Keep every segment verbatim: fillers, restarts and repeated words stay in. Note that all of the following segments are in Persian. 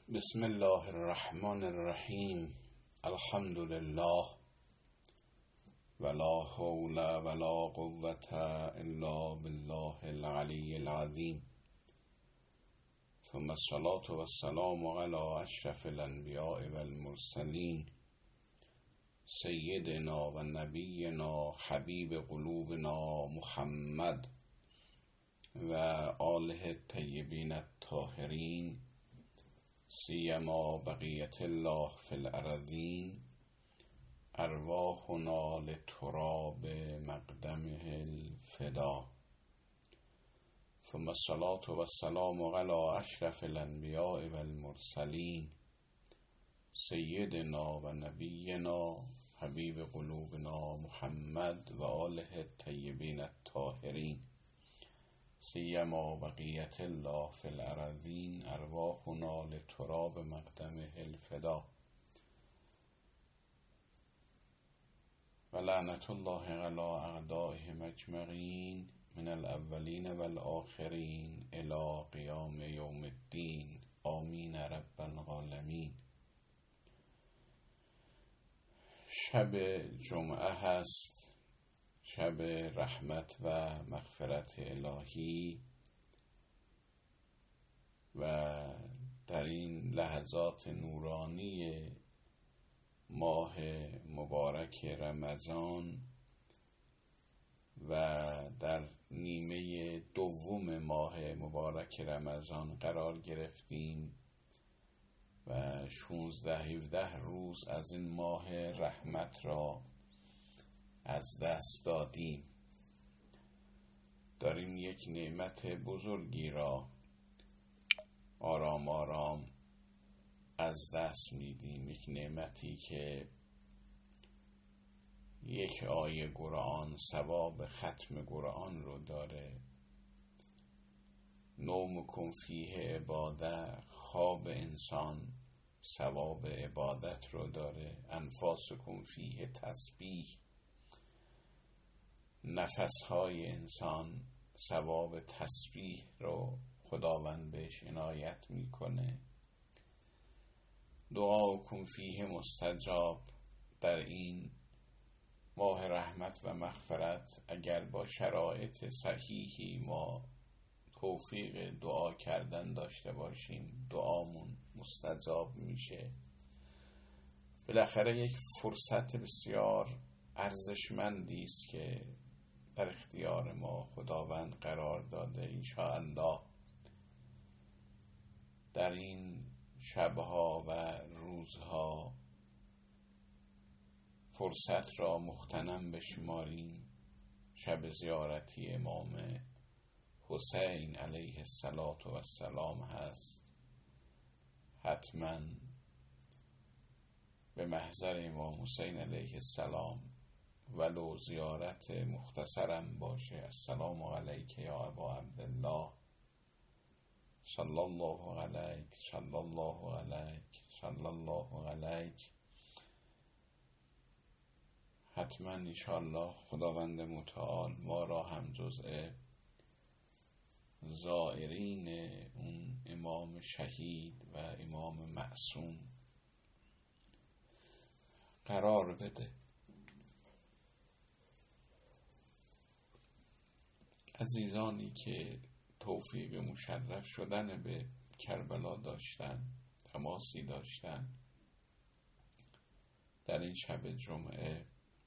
بسم الله الرحمن الرحیم. الحمد لله ولا حول ولا قوة الا بالله العلی العظیم. ثم الصلاة والسلام على اشرف الانبیاء والمرسلین سیدنا و نبینا حبیب قلوبنا محمد و آله الطیبین الطاهرین سیما بقیت الله فی الارضین ارواحنا لتراب مقدمه الفدا. ثم الصلاة والسلام على اشرف الانبیاء والمرسلین سیدنا و نبینا حبیب قلوبنا محمد و آله الطیبین الطاهرین سیما بقیت الله فی الارضین ارواحنا لتراب مقدمه الفدا. و لعنت الله علی اعدائهم اجمعین من الاولین والآخرین الی قیام یوم الدین. آمین رب العالمین. شب جمعه هست، شب رحمت و مغفرت الهی، و در این لحظات نورانی ماه مبارک رمضان و در نیمه دوم ماه مبارک رمضان قرار گرفتیم و شانزده هفده روز از این ماه رحمت را از دست دادیم. داریم یک نعمت بزرگی را آرام آرام از دست میدیم. یک نعمتی که یک آیه قرآن ثواب ختم قرآن رو داره. نومکم فیه عباده، خواب انسان ثواب عبادت رو داره. انفاسکم فیه تسبیح، نفسهای انسان ثواب تسبیح رو خداوند بهش عنایت میکنه. دعاکم فیه مستجاب، در این ماه رحمت و مغفرت اگر با شرایط صحیحی ما توفیق دعا کردن داشته باشیم دعامون مستجاب میشه. بالاخره یک فرصت بسیار ارزشمندی است که در اختیار ما خداوند قرار داده. انشاءالله در این شبها و روزها فرصت را مغتنم بشماریم. شب زیارتی امام حسین علیه السلام هست. حتما به محضر امام حسین علیه السلام ولو زیارت مختصرم باشه. السلام علیک یا ابا عبدالله، صلی الله علیک، صلی الله علیک، صلی الله علیک. حتما انشاءالله خداوند متعال ما را هم جزء زائرین اون امام شهید و امام معصوم قرار بده. عزیزانی که توفیق مشرف شدن به کربلا داشتن، تماسی داشتن، در این شب جمعه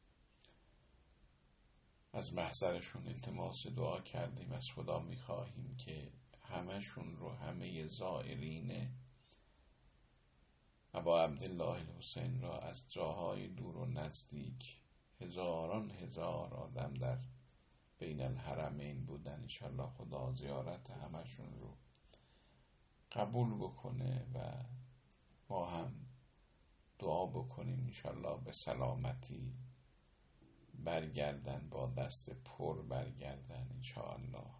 از محضرشون التماس دعا کردیم. از خدا میخواهیم که همشون رو، همه زائرین ابا عبدالله الحسین را از جاهای دور و نزدیک، هزاران هزار آدم در بین الحرمین بودن، انشالله خدا زیارت همشون رو قبول بکنه و ما هم دعا بکنیم انشالله به سلامتی برگردن، با دست پر برگردن انشاءالله.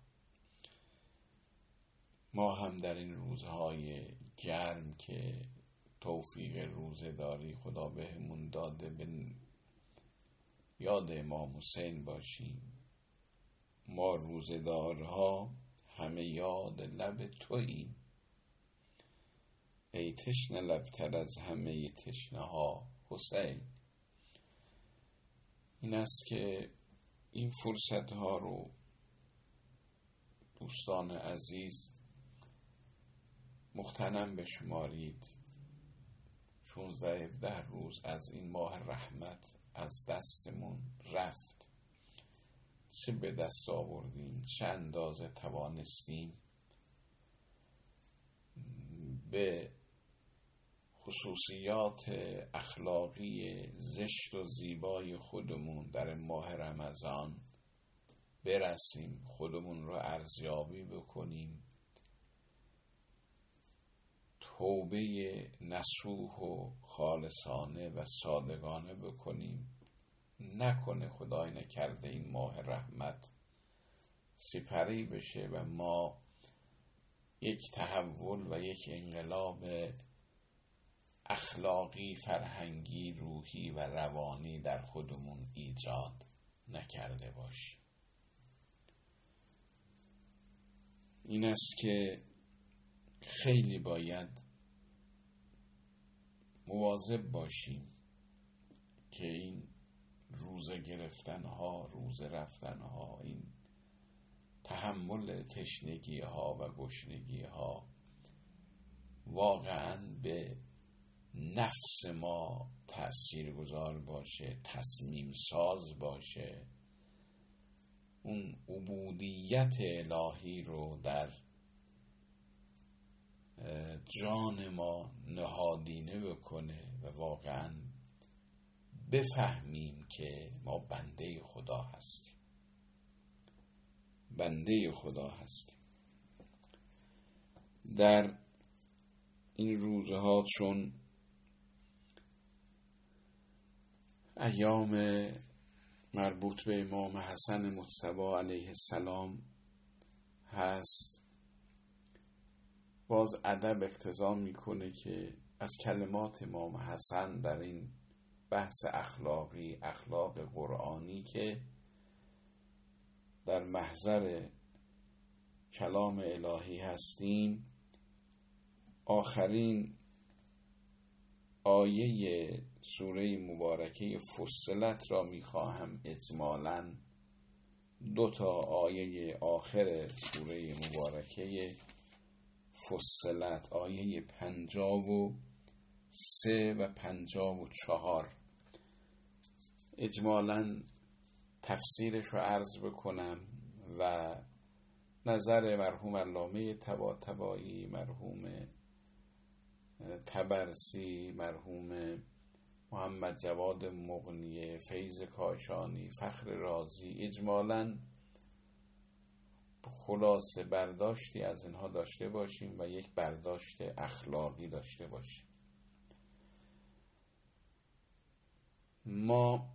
ما هم در این روزهای گرم که توفیق روزه داری خدا بهمون داده به یاد امام حسین باشیم. ما روزه‌دارها همه یاد لب توییم. ای تشنه لبتر از همه تشنه ها حسین. این است که این فرصت ها رو دوستان عزیز مغتنم بشمارید. شانزده هفده روز از این ماه رحمت از دستمون رفت. چه به دست آوردیم، چه اندازه توانستیم به خصوصیات اخلاقی زشت و زیبای خودمون در ماه رمضان برسیم، خودمون رو ارزیابی بکنیم، توبه نصوح و خالصانه و صادقانه بکنیم. نکنه خدای نکرده این ماه رحمت سپری بشه و ما یک تحول و یک انقلاب اخلاقی، فرهنگی، روحی و روانی در خودمون ایجاد نکرده باشیم. این است که خیلی باید مواظب باشیم که این روزه گرفتن ها، روزه رفتن ها، این تحمل تشنگی ها و گشنگی ها واقعا به نفس ما تأثیر گذار باشه، تصمیم ساز باشه، اون عبودیت الهی رو در جان ما نهادینه بکنه و واقعا بفهمیم که ما بنده خدا هستیم، بنده خدا هستیم. در این روزها چون ایام مربوط به امام حسن مجتبی علیه السلام هست، باز ادب اقتضا میکنه که از کلمات امام حسن در این بحث اخلاقی، اخلاق قرآنی که در محضر کلام الهی هستیم، آخرین آیه سوره مبارکه فصلت را میخواهم اجمالاً دو تا آیه آخر سوره مبارکه فصلت، آیه پنجاه و سه و پنجاه و چهار، اجمالاً تفسیرش رو عرض بکنم و نظر مرحوم علامه طباطبایی، مرحوم طبرسی، مرحوم محمد جواد مغنی، فیض کاشانی، فخر رازی، اجمالاً خلاصه برداشتی از اینها داشته باشیم و یک برداشت اخلاقی داشته باشیم. ما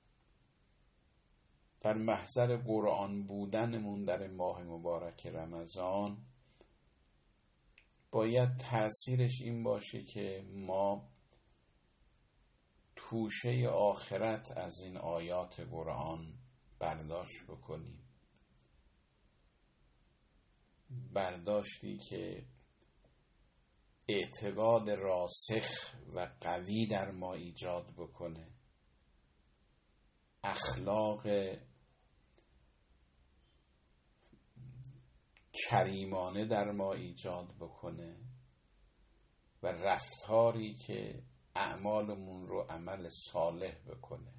در محضر قرآن بودنمون در ماه مبارک رمضان باید تأثیرش این باشه که ما توشه آخرت از این آیات قرآن برداشت بکنیم، برداشتی که اعتقاد راسخ و قوی در ما ایجاد بکنه، اخلاق کریمانه در ما ایجاد بکنه و رفتاری که اعمالمون رو عمل صالح بکنه.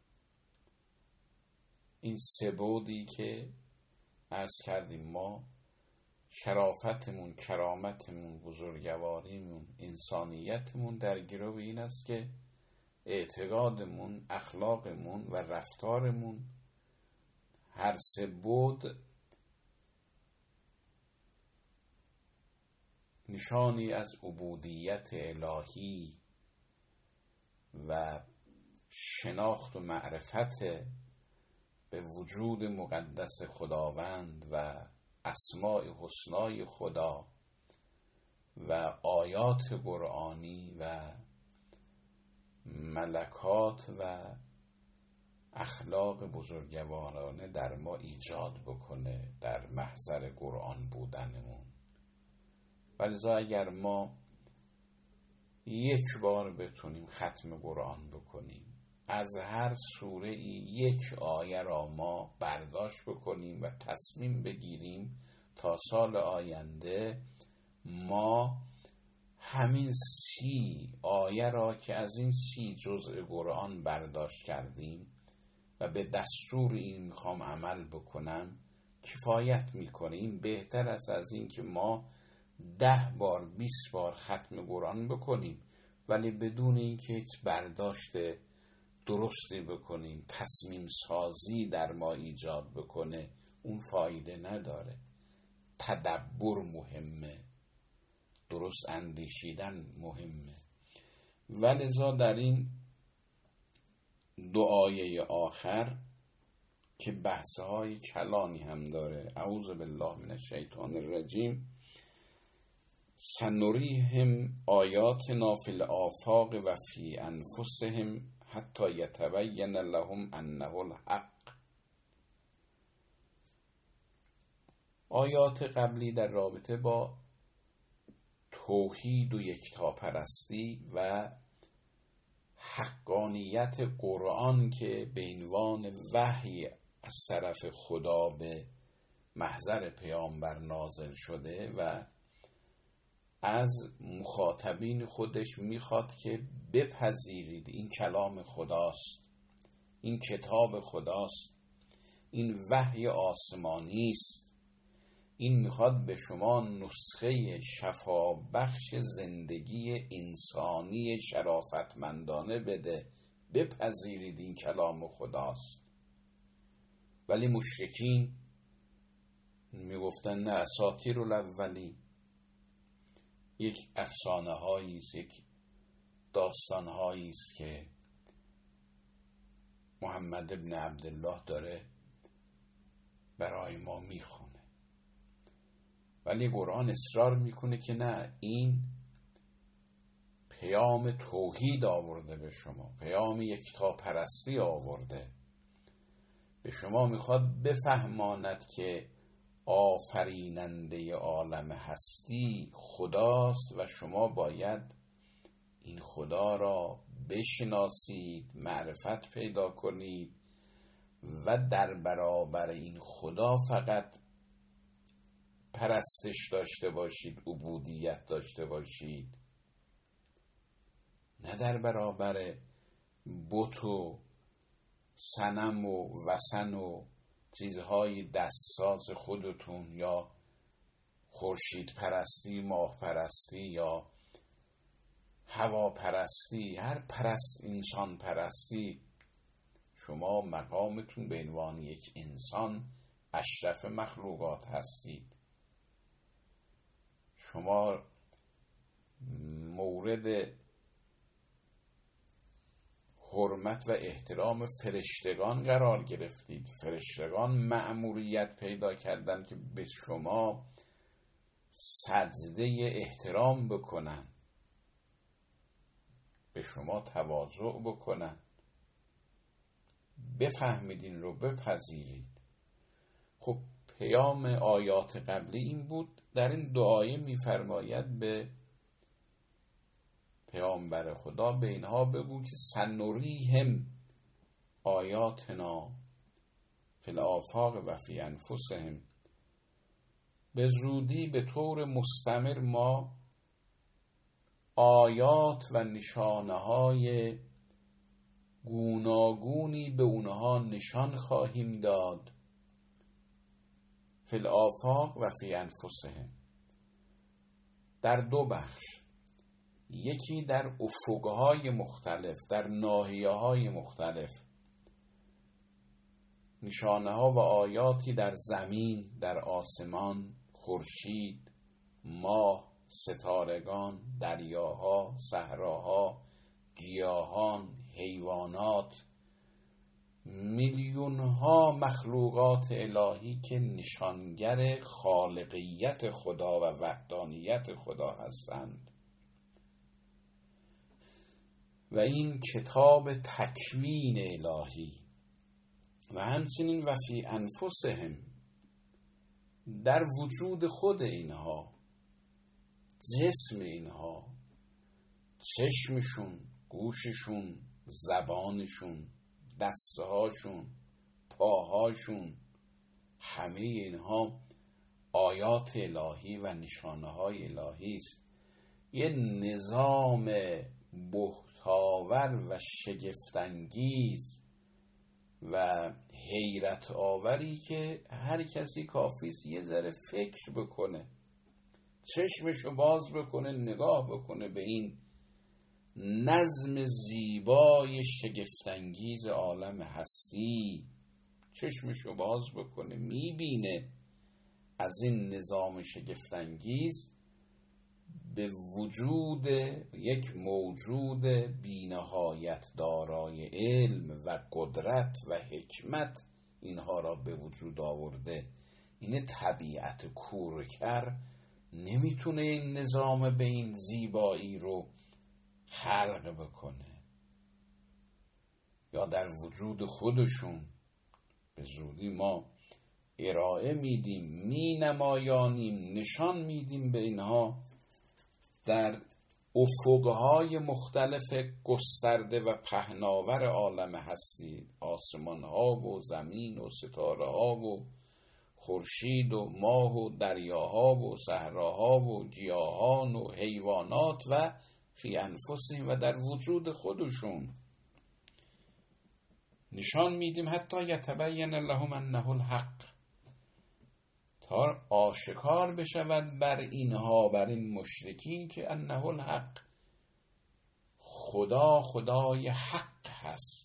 این سه بعدی که عرض کردیم، ما شرافتمون، کرامتمون، بزرگواریمون، انسانیتمون در گرو این است که اعتقادمون، اخلاقمون و رفتارمون هر سه بعد نشانی از عبودیت الهی و شناخت و معرفت به وجود مقدس خداوند و اسماء حسنای خدا و آیات قرآنی و ملکات و اخلاق بزرگوارانه در ما ایجاد بکنه در محضر قرآن بودنمون. ولذا اگر ما یک بار بتونیم ختم قرآن بکنیم، از هر سوره ای یک آیه را ما برداشت بکنیم و تصمیم بگیریم تا سال آینده ما همین سی آیه را که از این سی جزء قرآن برداشت کردیم و به دستور این میخوام عمل بکنم کفایت میکنه. این بهتر است از این که ما ده بار بیست بار ختم قرآن بکنیم ولی بدون اینکه هیچ برداشت درستی بکنیم، تصمیم سازی در ما ایجاد بکنه، اون فایده نداره. تدبر مهمه، درست اندیشیدن مهمه. ولذا در این دو آیه آخر که بحث‌های کلانی هم داره، اعوذ بالله من الشیطان الرجیم، سنریهم آیاتنا فی الآفاق و فی انفسهم حتی یتبین لهم انه الحق. آیات قبلی در رابطه با توحید و یکتاپرستی و حقانیت قرآن که به عنوان وحی از طرف خدا به محضر پیامبر نازل شده و از مخاطبین خودش میخواد که بپذیرید این کلام خداست، این کتاب خداست، این وحی آسمانی است، این میخواد به شما نسخه شفا بخش زندگی انسانی شرافتمندانه بده، بپذیرید این کلام خداست. ولی مشرکین میگفتن نه، اساطیر الاولین، یک افسانه هایی است، یک داستان هایی است که محمد ابن عبدالله داره برای ما میخونه. ولی قرآن اصرار میکنه که نه، این پیام توحید آورده به شما، پیام یکتاپرستی آورده به شما، میخواد بفهماند که آفریننده عالم هستی خداست و شما باید این خدا را بشناسید، معرفت پیدا کنید و در برابر این خدا فقط پرستش داشته باشید، عبودیت داشته باشید، نه در برابر بت و صنم و وثن و چیزهای دستساز خودتون یا خورشید پرستی، ماه پرستی یا هوا پرستی، هر پرست انسان پرستی. شما مقامتون به عنوان یک انسان اشرف مخلوقات هستید. شما مورد حرمت و احترام فرشتگان قرار گرفتید. فرشتگان مأموریت پیدا کردن که به شما سجده احترام بکنن، به شما تواضع بکنن. بفهمید این رو، بپذیرید. خب پیام آیات قبلی این بود. در این دو آیه می‌فرماید به پیامبر خدا به اینها بگو که سنریهم آیاتنا فی الآفاق و فی انفسهم، به زودی به طور مستمر ما آیات و نشانه های گوناگونی به اونها نشان خواهیم داد. فی الآفاق و فی انفسهم، در دو بخش، یکی در افقهای مختلف، در ناحیه‌های مختلف، نشانه ها و آیاتی در زمین، در آسمان، خورشید، ماه، ستارگان، دریاها، صحراها، گیاهان، حیوانات، میلیون ها مخلوقات الهی که نشانگر خالقیت خدا و وحدانیت خدا هستند. و این کتاب تکوین الهی و همچنین و فی انفسهم، در وجود خود اینها، جسم اینها، چشمشون، گوششون، زبانشون، دستهاشون، پاهاشون، همه اینها آیات الهی و نشانه های الهی است. یه نظام بهتاور و شگفت‌انگیز و حیرت آوری که هر کسی کافیست یه ذره فکر بکنه، چشمشو باز بکنه، نگاه بکنه به این نظم زیبای شگفت‌انگیز عالم هستی. چشمشو باز بکنه، میبینه از این نظام شگفت‌انگیز به وجود یک موجود بی‌نهایت دارای علم و قدرت و حکمت اینها را به وجود آورده. این طبیعت کورکر نمیتونه این نظام به این زیبایی رو خلق بکنه، یا در وجود خودشون به زودی ما ارائه میدیم، می نمایانیم، نشان میدیم به اینها در افقهای مختلف گسترده و پهناور عالم هستی، آسمان ها و زمین و ستاره ها و خورشید و ماه و دریاها و صحراها و گیاهان و حیوانات و فی انفسهم و در وجود خودشون نشان میدیم، حتی یتبین لهم انه الحق، تا آشکار بشود بر اینها، بر این مشرکین که انه الحق، خدا خدای حق هست،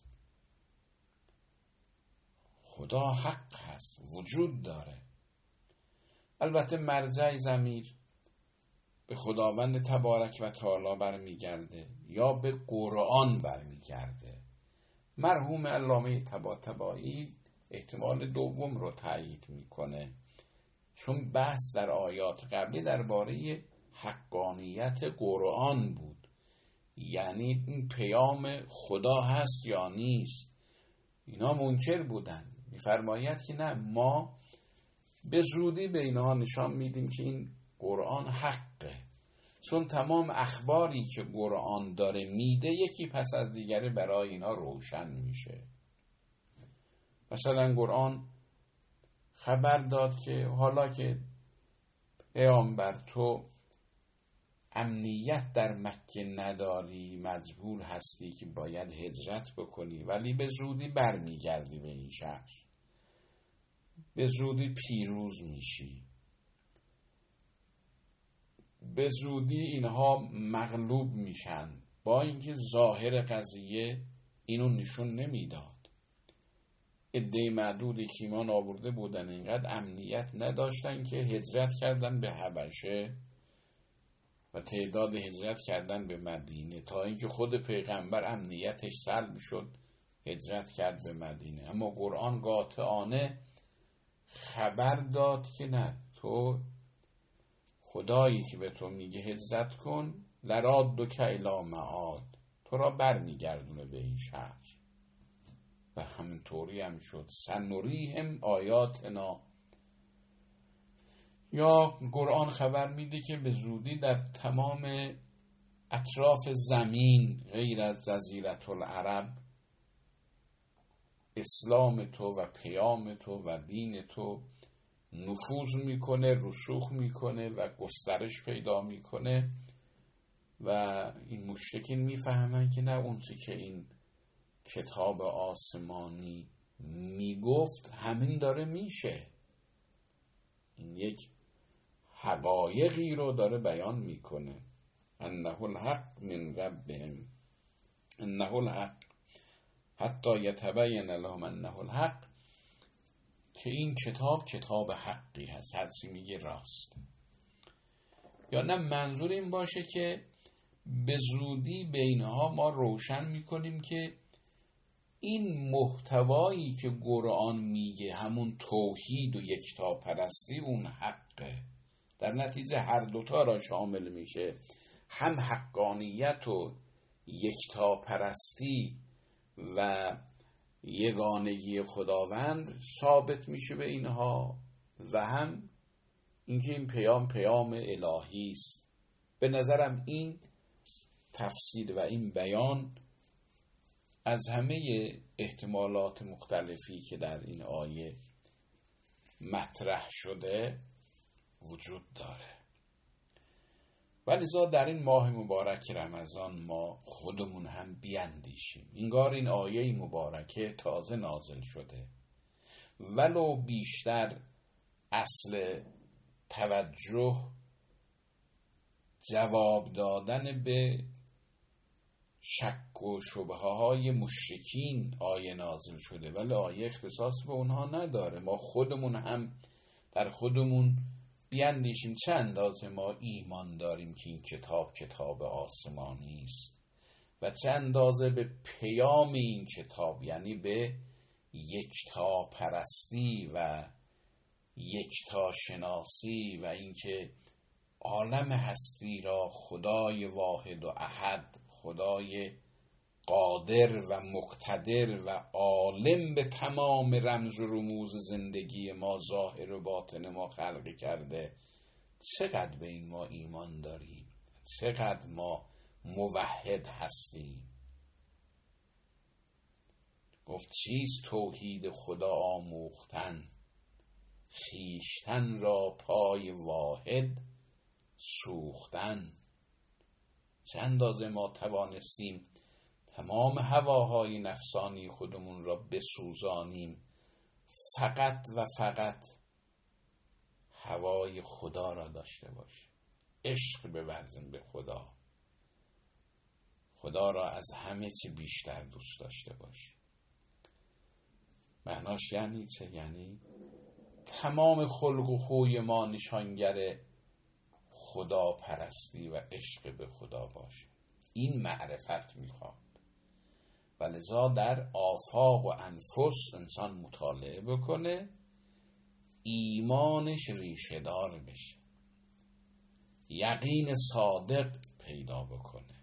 خدا حق هست، وجود داره. البته مرجع ضمیر به خداوند تبارک و تعالی برمیگرده یا به قرآن برمیگرده. مرحوم علامه طباطبایی احتمال دوم رو تایید میکنه، چون بحث در آیات قبلی درباره حقانیت قرآن بود، یعنی این پیام خدا هست یا نیست. اینا منکر بودن. میفرماید که نه، ما به زودی به اینها نشان میدیم که این قرآن حقه، چون تمام اخباری که قرآن داره میده یکی پس از دیگری برای اینا روشن میشه. مثلا قرآن خبر داد که حالا که پیامبر تو امنیت در مکه نداری، مجبور هستی که باید هجرت بکنی، ولی به زودی برمیگردی به این شهر، به زودی پیروز میشی، به زودی اینها مغلوب میشن. با اینکه ظاهر قضیه اینو نشون نمیداد. عده معدودی که ایمان آورده بودن اینقدر امنیت نداشتن که هجرت کردن به حبشه و تعداد هجرت کردن به مدینه، تا اینکه خود پیغمبر امنیتش سلب شد، هجرت کرد به مدینه. اما قرآن قاطعانه خبر داد که نه، تو خدایی که به تو میگه هجرت کن، لرادک الی معاد، تو را بر میگردونه به این شهر. و همینطوری هم شد. سنریهم آیاتنا، یا قرآن خبر میده که به زودی در تمام اطراف زمین غیر از جزیره العرب اسلام تو و پیام تو و دین تو نفوذ میکنه، رسوخ میکنه و گسترش پیدا میکنه. و این مشرکین میفهمن که نه، اون چی که این کتاب آسمانی میگفت همین داره میشه. این یک حقایقی رو داره بیان میکنه. انه الحق من ربهم، انه الحق حتی یتبین لهم انه الحق، که این کتاب کتاب حقی هست، هر چی میگه راست. یا نه منظور این باشه که به زودی بینها ما روشن میکنیم که این محتوایی که قرآن میگه همون توحید و یکتاپرستی اون حقه. در نتیجه هر دوتا را شامل میشه، هم حقانیت و یکتاپرستی و یگانگی خداوند ثابت میشه به اینها، و هم اینکه این پیام پیام الهی است. به نظرم این تفسیر و این بیان از همه احتمالات مختلفی که در این آیه مطرح شده وجود داره. ولذا در این ماه مبارک رمضان ما خودمون هم بیاندیشیم. انگار این آیه مبارکه تازه نازل شده، ولو بیشتر اصل توجه جواب دادن به شک و شبهه های مشرکین آیه نازل شده، ولی آیه اختصاص به اونها نداره. ما خودمون هم در خودمون بیاندیشیم چه اندازه ما ایمان داریم که این کتاب کتاب آسمانی است و چه اندازه به پیام این کتاب، یعنی به یکتا پرستی و یکتا شناسی و اینکه عالم هستی را خدای واحد و احد، خدای قادر و مقتدر و عالم به تمام رمز و رموز زندگی ما، ظاهر و باطن ما خلق کرده، چقدر به این ما ایمان داریم، چقدر ما موحد هستیم. گفت چیست توحید خدا آموختن، خویشتن را پای واحد سوختن. چه اندازه ما توانستیم تمام هواهای نفسانی خودمون را بسوزانیم، فقط و فقط هوای خدا را داشته باشیم، عشق بورزیم به خدا، خدا را از همه چی بیشتر دوست داشته باشیم. معناش یعنی چه؟ یعنی تمام خلق و خوی ما نشانگر خدا پرستی و عشق به خدا باشه. این معرفت میخواد. ولذا در آفاق و انفس انسان مطالعه بکنه، ایمانش ریشه دار بشه، یقین صادق پیدا بکنه،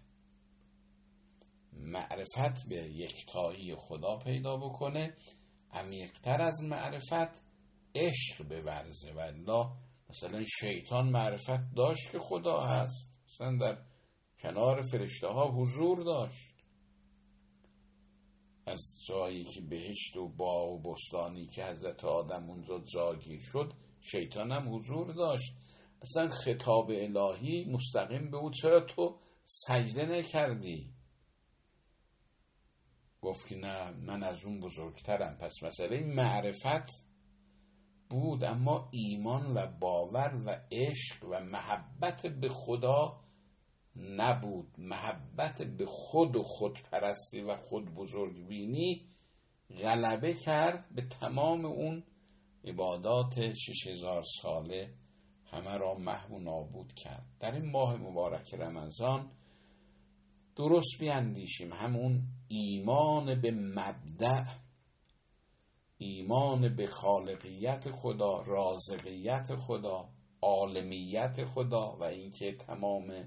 معرفت به یکتایی خدا پیدا بکنه، عمیق‌تر از معرفت عشق بورزه. والله مثلا شیطان معرفت داشت که خدا هست، مثلا در کنار فرشته ها حضور داشت، از جایی که بهشت و باغ و بستانی که حضرت آدم اونجا جاگیر شد شیطان هم حضور داشت. اصلا خطاب الهی مستقیم به او چرا تو سجده نکردی؟ گفت که نه من از اون بزرگترم. پس مسئله معرفت بود، اما ایمان و باور و عشق و محبت به خدا نبود. محبت به خود و خودپرستی و خود بزرگبینی غلبه کرد، به تمام اون عبادات شش هزار ساله همه را محو و نابود کرد. در این ماه مبارک رمضان درست بیاندیشیم، همون ایمان به مبدأ، ایمان به خالقیت خدا، رازقیت خدا، عالمیت خدا و اینکه تمام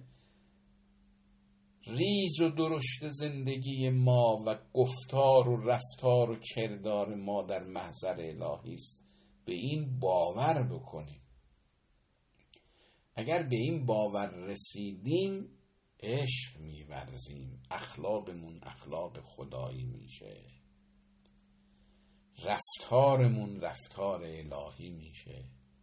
ریز و درشت زندگی ما و گفتار و رفتار و کردار ما در محضر الهی است. به این باور بکنیم. اگر به این باور رسیدیم عشق می‌ورزیم، اخلاقمون اخلاق خدایی میشه، رفتارمون رفتار الهی میشه.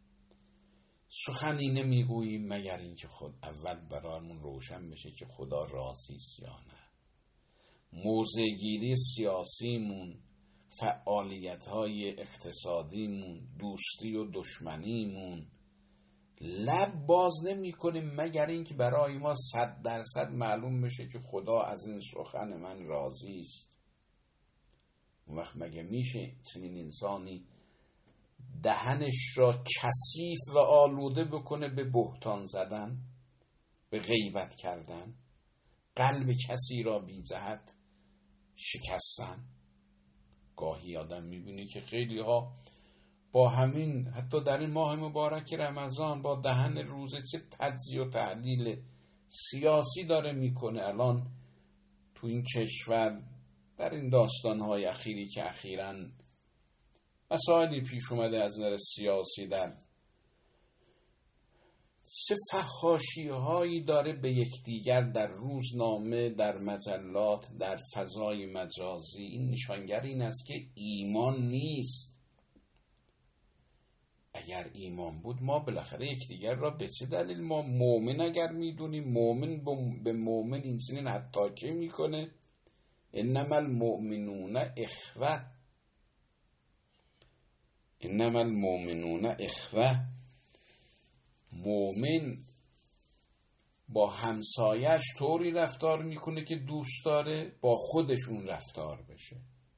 سخنی نمیگوییم مگر اینکه خود اول برامون روشن بشه که خدا راضی است یا نه. موضع‌گیری سیاسیمون، فعالیت‌های اقتصادیمون، دوستی و دشمنیمون لب باز نمی کنیم مگر اینکه برای ما صد درصد معلوم بشه که خدا از این سخن من راضی است. اون وقت مگه میشه چنین انسانی دهنش را کثیف و آلوده بکنه به بهتان زدن، به غیبت کردن، قلب کسی را بی جهت شکستن؟ گاهی آدم میبینی که خیلی ها با همین، حتی در این ماه مبارک رمضان، با دهن روزه چه تجزیه و تحلیل سیاسی داره میکنه. الان تو این کشور در این داستانهای اخیری که اخیراً مسائلی پیش اومده از نظر سیاسی در چه فحاشی هایی داره به یکدیگر در روزنامه، در مجلات، در فضای مجازی. این نشانگر این است که ایمان نیست. اگر ایمان بود ما بالاخره یکدیگر را به چه دلیل ما مؤمن اگر میدونیم، مؤمن به مؤمن این چنین حتاکه میکنه. انما المؤمنون اخوه، انما المؤمنون اخوه. مؤمن با همسایش طوری رفتار میکنه که دوست داره با خودشون رفتار بشه.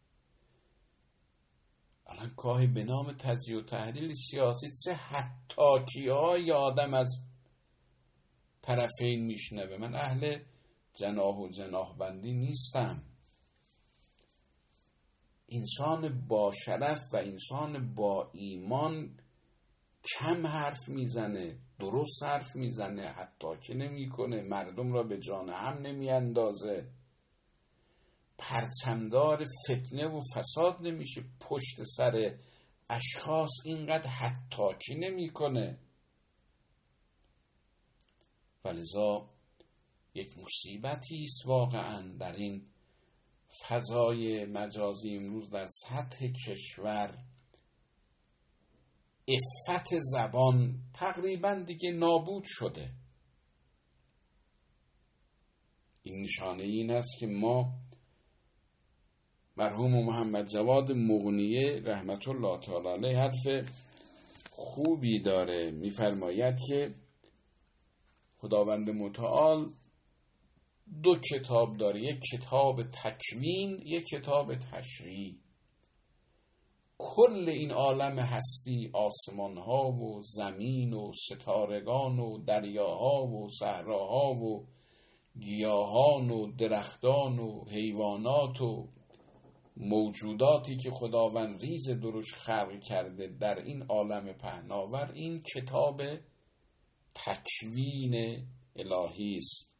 الان گاهی به نام تجزیه و تحلیل سیاسی چه حتاکی های آدم از طرفین میشنوه. من اهل جناح و جناح بندی نیستم. انسان با شرف و انسان با ایمان کم حرف میزنه، درست حرف میزنه، حتاکی نمی کنه، مردم را به جان هم نمی اندازه، پرچمدار فتنه و فساد نمیشه، پشت سر اشخاص اینقدر حتاکی نمی کنه. ولذا یک مصیبتی است واقعا در این فضای مجازی امروز در سطح کشور. عفت زبان تقریبا دیگه نابود شده. این نشانه این است که ما، مرحوم محمد جواد مغنیه رحمت الله تعالی علیه حرف خوبی داره، میفرماید که خداوند متعال دو کتاب داره، یک کتاب تکوین، یک کتاب تشریع. کل این عالم هستی، آسمان ها و زمین و ستارگان و دریاها و صحراها و گیاهان و درختان و حیوانات و موجوداتی که خداوند ریز درش خلق کرده در این عالم پهناور، این کتاب تکوین الهی است.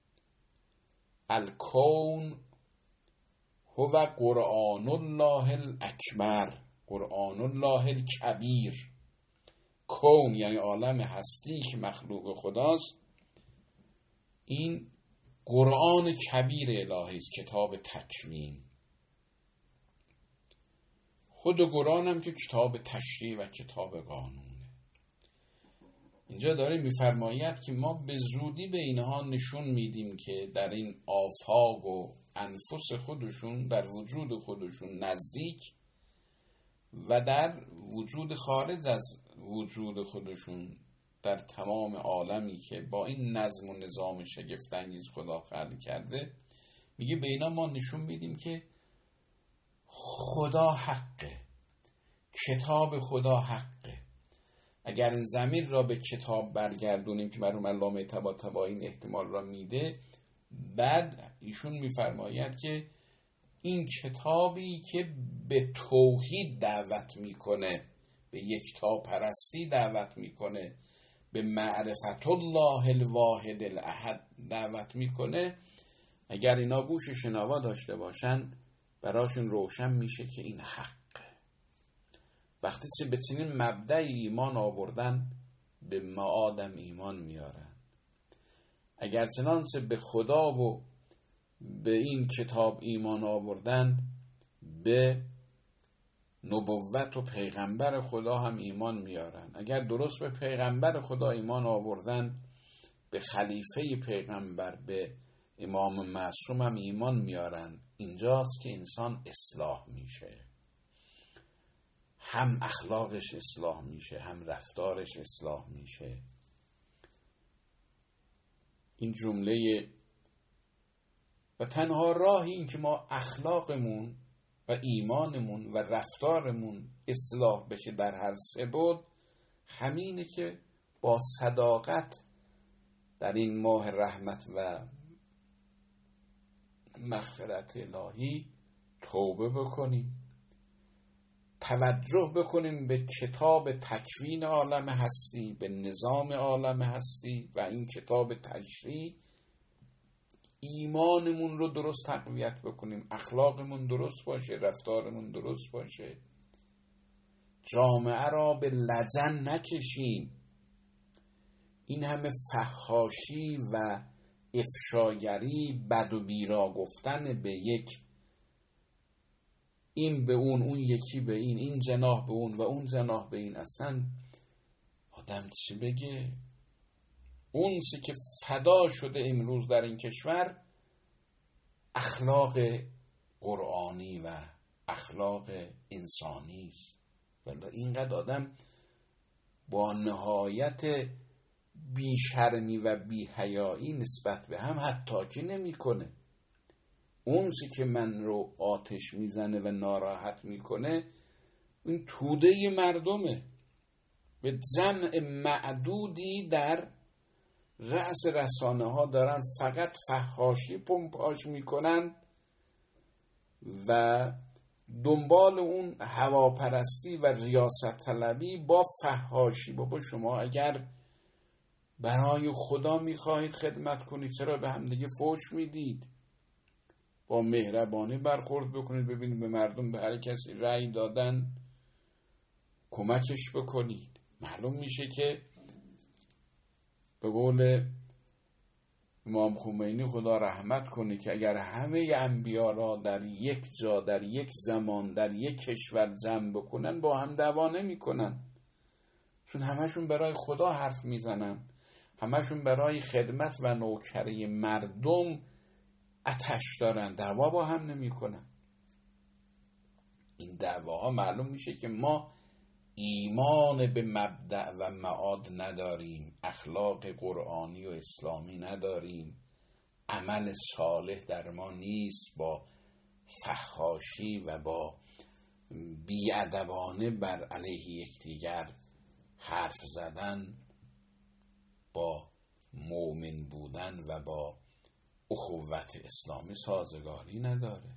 الکون هو قرآن الله الاکبر، قرآن الله الکبیر. کون یعنی عالم هستی که مخلوق خداست، این قرآن کبیر الهی است، کتاب تکوین. خود قرآن هم که کتاب تشریع و کتاب قانونه. اینجا داره میفرماید که ما به زودی به اینها نشون میدیم که در این آفاق و انفس خودشون، در وجود خودشون نزدیک و در وجود خارج از وجود خودشون، در تمام عالمی که با این نظم و نظام شگفت‌انگیز خدا خلق کرده، میگه به اینا ما نشون میدیم که خدا حقه، کتاب خدا حقه. اگر این ضمیر را به کتاب برگردونیم که مرحوم علامه طباطبایی این احتمال را میده، بعد ایشون میفرماید که این کتابی که به توحید دعوت میکنه، به یکتا پرستی دعوت میکنه، به معرفت الله الواحد الاحد دعوت میکنه، اگر اینا گوش شنوا داشته باشن براشون روشن میشه که این حقه. وقتی چه به چنین مبدأ ایمان آوردن به معادم ایمان میارن. اگر چنانچه به خدا و به این کتاب ایمان آوردن، به نبوت و پیغمبر خدا هم ایمان میارن. اگر درست به پیغمبر خدا ایمان آوردن، به خلیفه پیغمبر، به امام معصوم هم ایمان میارن. اینجاست که انسان اصلاح میشه، هم اخلاقش اصلاح میشه، هم رفتارش اصلاح میشه. این جمله و تنها راهی این که ما اخلاقمون و ایمانمون و رفتارمون اصلاح بشه در هر سه بعد، همینه که با صداقت در این ماه رحمت و مغفرت الهی توبه بکنیم، توجه بکنیم به کتاب تکوین عالم هستی، به نظام عالم هستی و این کتاب تشریع، ایمانمون رو درست تقویت بکنیم، اخلاقمون درست باشه، رفتارمون درست باشه، جامعه را به لجن نکشیم. این همه فحاشی و افشاگری، بد و بیرا گفتن به یک، این به اون، اون یکی به این، این جناح به اون و اون جناح به این، اصلا آدم چی بگه؟ اون چی که فدا شده امروز در این کشور اخلاق قرآنی و اخلاق انسانی است. ولی اینقدر آدم با نهایت بیشرمی و بیحیایی نسبت به هم حتی که نمی کنه. اون چی که من رو آتش میزنه و ناراحت میکنه این توده مردمه. به جمع معدودی در رأس رسانه ها دارن فقط فحاشی پمپاژ میکنن و دنبال اون هواپرستی و ریاست طلبی با فحاشی. بابا شما اگر برای خدا میخواهید خدمت کنید چرا به هم دیگه فحش میدید؟ با مهربانی برخورد بکنید، ببینید به مردم، به هر کسی رأی دادن کمکش بکنید. معلوم میشه که به قول امام خمینی خدا رحمت کنه که اگر همه انبیا را در یک جا، در یک زمان، در یک کشور جمع بکنن با هم دعوا نمیکنن، چون همشون برای خدا حرف میزنن، همشون برای خدمت و نوکری مردم آتش دارن، دعوا با هم نمیکنن. این دعواها معلوم میشه که ما ایمان به مبدأ و معاد نداریم، اخلاق قرآنی و اسلامی نداریم، عمل صالح در ما نیست، با فحاشی و با بی‌ادبانه بر علیه یکدیگر حرف زدن با مؤمن بودن و با اخوت اسلامی سازگاری نداره.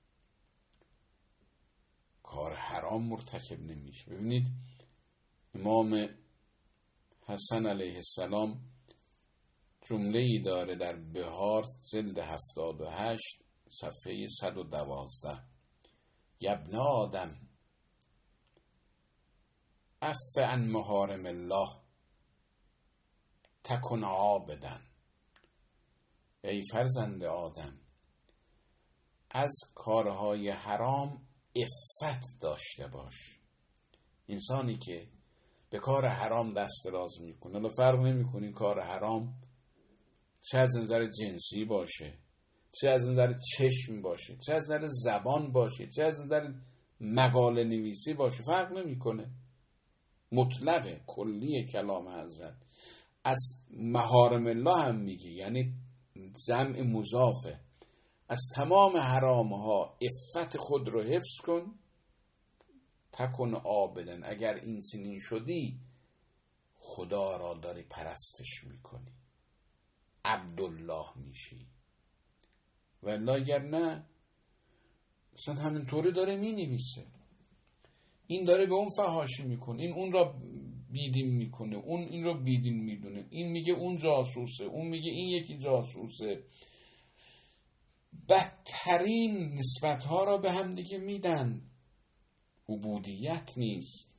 کار حرام مرتکب نمیشه. ببینید امام حسن علیه السلام جمله‌ای داره در بهار جلد هفتاد و هشت صفحه صد و دوازده: ابن آدم عف عن محارم الله تکن عابدا. ای فرزند آدم، از کارهای حرام عفت داشته باش. انسانی که به کار حرام دست دراز میکنه، الان فرق نمیکنه این کار حرام چه از نظر جنسی باشه، چه از نظر چشم باشه، چه از نظر زبان باشه، چه از نظر مقاله نویسی باشه، فرق نمیکنه. مطلق کلی کلام حضرت از محارم الله هم میگه، یعنی جمع مضافه. از تمام حرام ها عفت خود رو حفظ کن. تکن عابدن، اگر این چنین شدی خدا را داری پرستش میکنی، عبدالله میشی. ولی اگر نه، اصلا همینطوری داره مینویسه، این داره به اون فحاشی میکنه، این اون را بیدین میکنه، اون این را بیدین میدونه، این میگه اون جاسوسه، اون میگه این یکی جاسوسه. بدترین نسبت ها را به هم دیگه میدن. عبودیت نیست.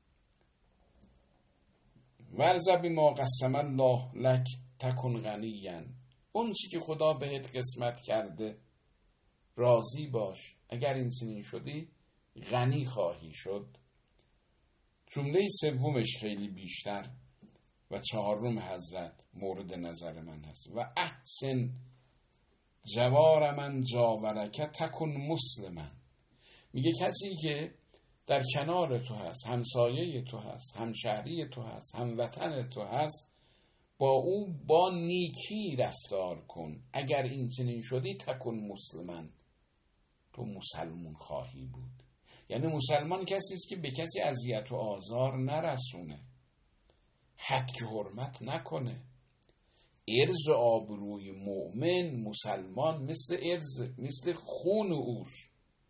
ورز بما قسم الله لک تکن غنیا. اون چی که خدا بهت قسمت کرده راضی باش. اگر این چنین شدی غنی خواهی شد. جمله سومش خیلی بیشتر و چهارم حضرت مورد نظر من هست: و احسن جوار من جاورک تکن مسلما. میگه کسی که در کنار تو هست، همسایه تو هست، همشهری تو هست، هموطن تو هست، با او با نیکی رفتار کن. اگر این چنین شدی تکن مسلما، تو مسلمون خواهی بود. یعنی مسلمان کسی است که به کسی اذیت و آزار نرسونه، حد حرمت نکنه. ارز آبروی مؤمن مسلمان مثل ارز، مثل خون اوست.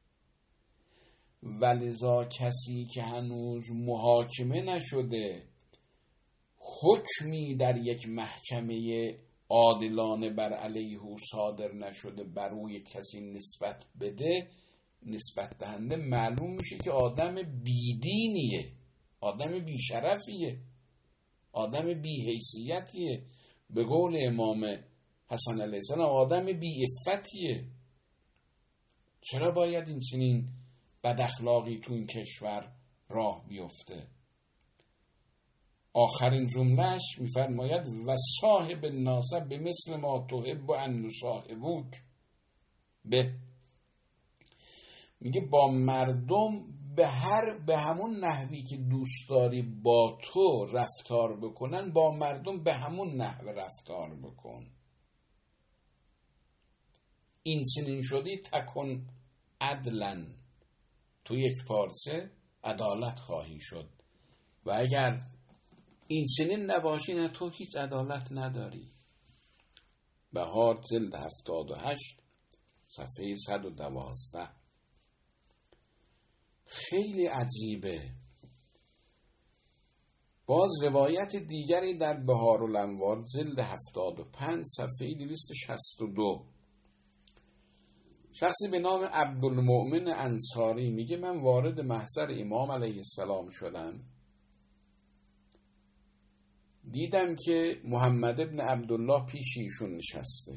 ولذا کسی که هنوز محاکمه نشده، حکمی در یک محکمه عادلانه بر علیه او صادر نشده، بر روی کسی نسبت بده، نسبت دهنده معلوم میشه که آدم بیدینیه، آدم بیشرفیه. آدم بی حیثیتیه. به قول امام حسن علیه السلام آدم بی عفتیه. چرا باید این چنین بد اخلاقی تو این کشور راه بیفته؟ آخرین جملهش میفرماید و صاحب الناس به مثل ما تحب ان یصاحبوک به، میگه با مردم به هر به همون نحوی که دوست داری با تو رفتار بکنن، با مردم به همون نحو رفتار بکن. این چنین شدی تکن عدلا، تو یک پارچه عدالت خواهی شد. و اگر این چنین نباشی نه تو هیچ عدالت نداری. بهار جلد هفتاد و هشت صفحه صد و دوازده. خیلی عجیبه. باز روایت دیگری در بهارالانوار جلد هفتاد و پنج صفحه دویست و شصت و دو، شخصی به نام عبدالمؤمن انصاری میگه من وارد محضر امام علیه السلام شدم، دیدم که محمد ابن عبدالله پیش ایشون نشسته.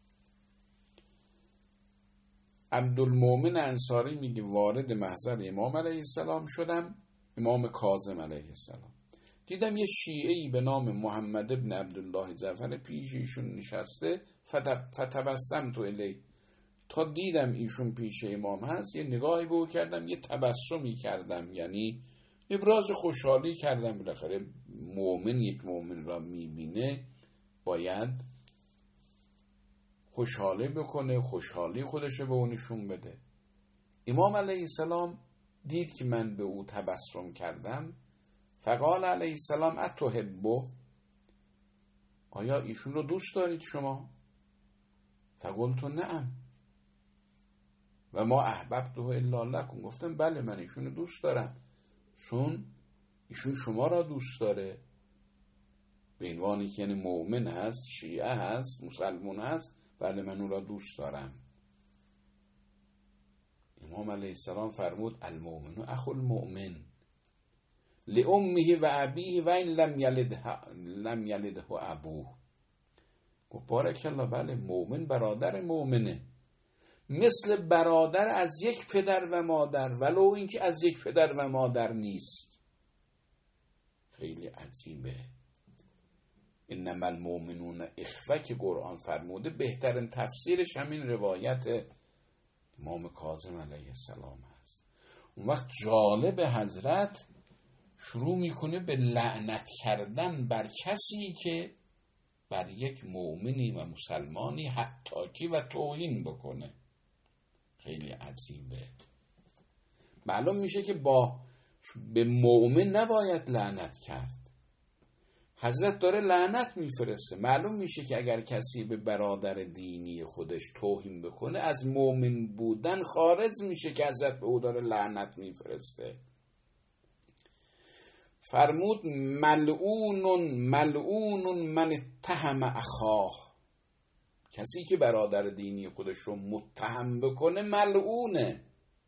عبدالمؤمن انصاری میگه وارد محضر امام علیه السلام شدم، امام کاظم علیه السلام، دیدم یه شیعه‌ای به نام محمد ابن عبدالله جعفر پیش ایشون نشسته. فتبسمت الیه، تا دیدم ایشون پیش امام هست یه نگاهی به او کردم، یه تبسمی کردم، یعنی ابراز خوشحالی کردم. بالاخره مؤمن یک مؤمن را میبینه باید خوشحالی بکنه، خوشحالی خودشو به اون نشون بده. امام علیه السلام دید که من به او تبسم کردم، فقال علیه السلام اتحبه، آیا ایشون رو دوست دارید شما؟ فقلت نعم و ما احببته الا لکم، گفتم بله من ایشون رو دوست دارم چون ایشون شما را دوست داره. به عنوانی که یعنی مؤمن هست، شیعه هست، مسلمان هست، بله من اون را دوست دارم. امام علیه السلام فرمود المؤمن اخو المؤمن لامه و ابیه و این لم یلده لم یلده ابوه. گفت بارک الله، بله مؤمن برادر مؤمنه، مثل برادر از یک پدر و مادر، ولو اینکه از یک پدر و مادر نیست. خیلی عجیبه. انما المؤمنون اخوه که قرآن فرموده، بهترین تفسیرش همین روایت امام کاظم علیه السلام هست. اون وقت جالب حضرت شروع میکنه به لعنت کردن بر کسی که بر یک مؤمنی و مسلمانی حتاکی و توهین بکنه. خیلی عجیبه. معلوم میشه که با به مؤمن نباید لعنت کرد. حضرت داره لعنت میفرسته. معلوم میشه که اگر کسی به برادر دینی خودش توهین بکنه از مؤمن بودن خارج میشه که حضرت به او داره لعنت میفرسته. فرمود ملعون ملعون من اتهم اخاه، کسی که برادر دینی خودش رو متهم بکنه ملعونه.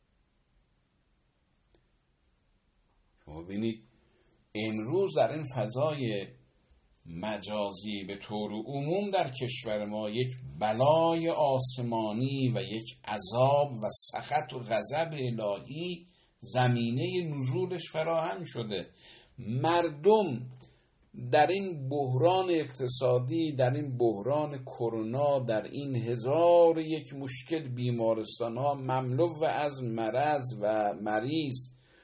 شما ببینید امروز در این فضای مجازی به طور عموم در کشور ما یک بلای آسمانی و یک عذاب و سخط و غضب الهی زمینه نزولش فراهم شده. مردم در این بحران اقتصادی، در این بحران کرونا، در این هزار یک مشکل، بیمارستان ها مملو از مرض و مریض،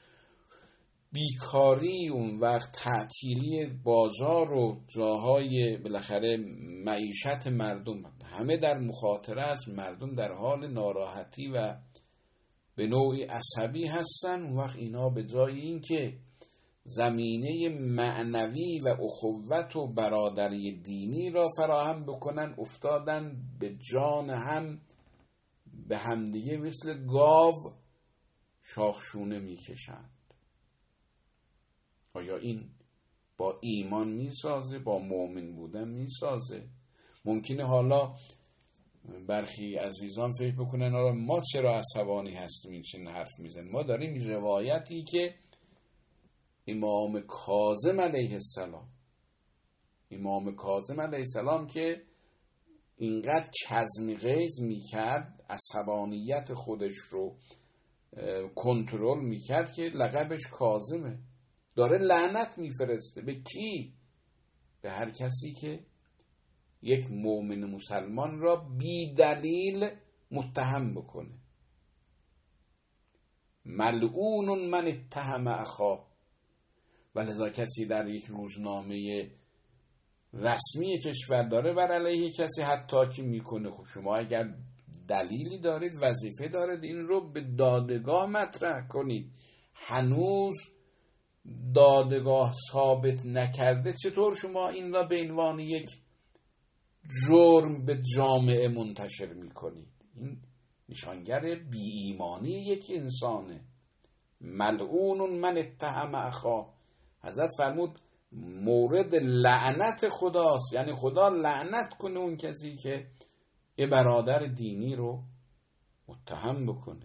بیکاری، اون وقت تعطیلی بازار و جاهای بالاخره معیشت مردم، همه در مخاطره است. مردم در حال ناراحتی و به نوعی عصبی هستن. اون وقت اینا به جای این که زمینه معنوی و اخوت و برادری دینی را فراهم بکنن، افتادن به جان هم، به همدیگه مثل گاو شاخشونه میکشند. آیا این با ایمان میسازه؟ با مؤمن بودن میسازه؟ ممکنه حالا برخی عزیزان فکر بکنن آره ما چرا عصبانی هستیم این چنین حرف میزنیم. ما داریم روایتی که امام کاظم علیه السلام امام کاظم علیه السلام که اینقدر کظم غیظ میکرد، عصبانیت خودش رو کنترل میکرد که لقبش کاظمه. داره لعنت میفرسته به کی؟ به هر کسی که یک مؤمن مسلمان را بی دلیل متهم بکنه. ملعون من اتهم اخاه. ولذا کسی در یک روزنامه رسمی کشور داره بر علیه کسی حتی میکنه، خب شما اگر دلیلی دارید، وظیفه دارید این رو به دادگاه مطرح کنید. هنوز دادگاه ثابت نکرده، چطور شما این را به عنوان یک جرم به جامعه منتشر میکنید؟ این نشانگر بی ایمانی یک انسانه. ملعون من اتهم اخاه. حضرت فرمود مورد لعنت خداست، یعنی خدا لعنت کنه اون کسی که یه برادر دینی رو متهم بکنه.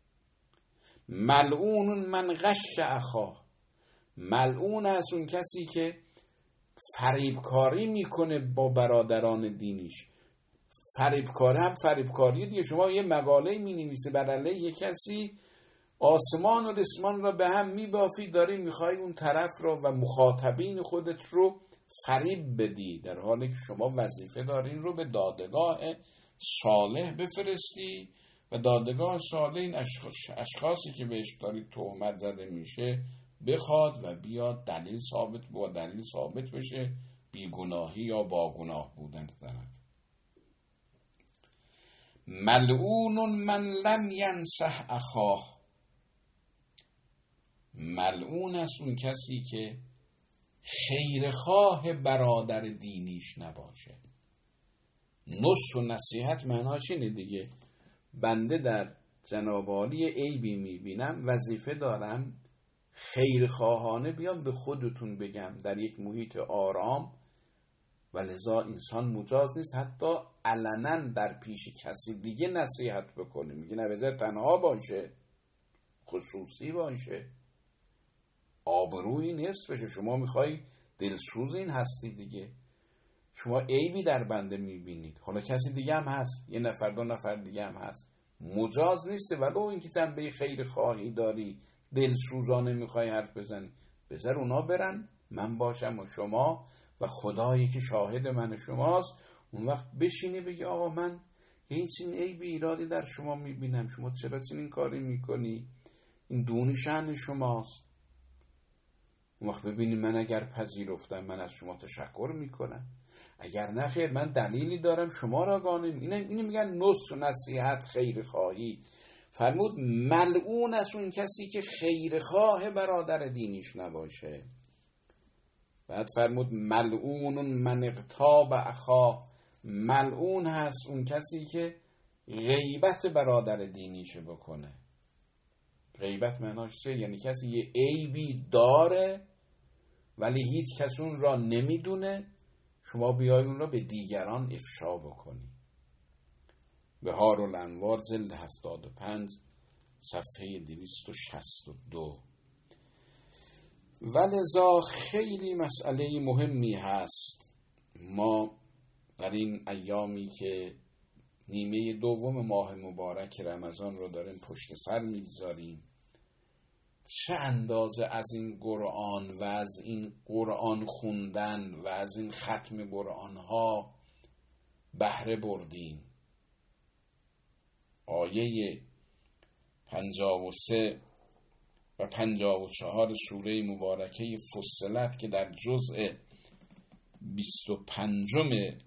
ملعون من غش اخاه. ملعون است اون کسی که فریبکاری میکنه با برادران دینیش. فریبکاری هم فریبکاری دیگه. شما یه مقاله می نویسه بر علیه کسی، آسمان و رسمان را به هم میبافی، داری میخوای اون طرف را و مخاطبین خودت رو فریب بدی، در حالی که شما وظیفه دارین رو به دادگاه صالح بفرستی و دادگاه صالح این اشخاصی که بهش داری تهمت زده میشه بخواد و بیاد دلیل ثابت با دلیل ثابت بشه بیگناهی یا با گناه بودن طرف. ملعون من لم ینصح اخاه. ملعون است اون کسی که خیرخواه برادر دینیش نباشه. نصح و نصیحت معناش اینه دیگه، بنده در جناب عالی عیبی میبینم، وظیفه دارم خیرخواهانه بیام به خودتون بگم در یک محیط آرام. ولذا انسان مجاز نیست حتی علنا در پیش کسی دیگه نصیحت بکنه. میگه نه بذار تنها باشه، خصوصی باشه، آبرویی نصف بشه. شما میخوای دلسوز این هستی دیگه، شما عیبی در بنده میبینید، حالا کسی دیگه هم هست، یه نفر دو نفر دیگه هم هست، مجاز نیسته. ولو اینکه جنبه خیر خواهی داری، دلسوزانه میخوای حرف بزنی، بذار اونا برن، من باشم و شما و خدایی که شاهد من شماست. اون وقت بشینی بگی آقا من این چین عیبی ایرادی در شما میبینم، شما چرا چنین کاری میکنی، این دون شأن شماست. اون وقت ببینی من اگر پذیرفتم من از شما تشکر میکنم، اگر نه خیر من دلیلی دارم شما را گانم. اینه, اینه میگن نصح و نصیحت، خیر خواهی. فرمود ملعون است اون کسی که خیرخواه برادر دینیش نباشه. بعد فرمود ملعون من اغتاب اخاه. ملعون هست اون کسی که غیبت برادر دینیشو بکنه. غیبت معناش چه؟ یعنی کسی یه عیبی داره ولی هیچ کس اون را نمیدونه، شما بیای اون را به دیگران افشا بکنی. بهار الانوار جلد هفتاد و پنج صفحه دویست و شصت و دو. ولذا خیلی مسئله مهمی هست. ما در این ایامی که نیمه دوم ماه مبارک رمضان رو داریم پشت سر میگذاریم، چه اندازه از این قرآن و از این قرآن خوندن و از این ختم قرآن ها بهره بردیم. آیه پنجاه و سه و پنجاه و چهار سوره مبارکه فصلت که در جزء بیست و پنجم